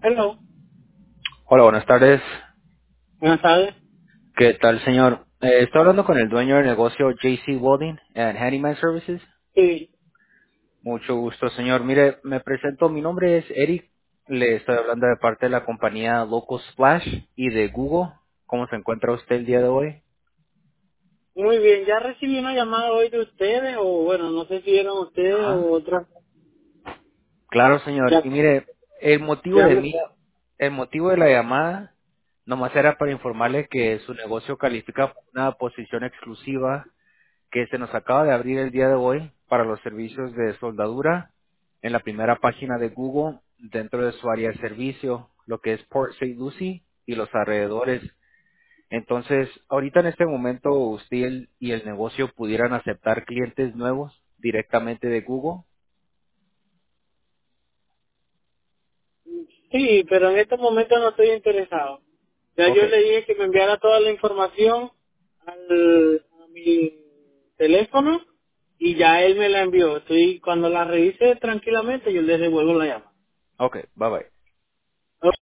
Hello. Hola, buenas tardes. Buenas tardes. ¿Qué tal, señor? Estoy hablando con el dueño del negocio JC Welding and Handyman Services. Sí, Mucho gusto, señor. Mire, me presento. Mi nombre es Eric. Le estoy hablando de parte de la compañía Local Splash y de Google. ¿Cómo se encuentra usted el día de hoy? muy bien. Ya recibí una llamada hoy de ustedes, o bueno, no sé si eran ustedes Ajá. o otras. Claro, señor. Ya, Y mire, el motivo ya de me... mi, el motivo de la llamada nomás era para informarle que su negocio califica por una posición exclusiva que se nos acaba de abrir el día de hoy para los servicios de soldadura en la primera página de Google dentro de su área de servicio, lo que es Port St. Lucie y los alrededores. Entonces, ahorita en este momento usted y el negocio pudieran aceptar clientes nuevos directamente de Google. Sí, pero en estos momentos no estoy interesado. Ya Ok, yo le dije que me enviara toda la información a mi teléfono y ya él me la envió. Cuando la revise tranquilamente, yo le devuelvo la llamada. ok, bye bye.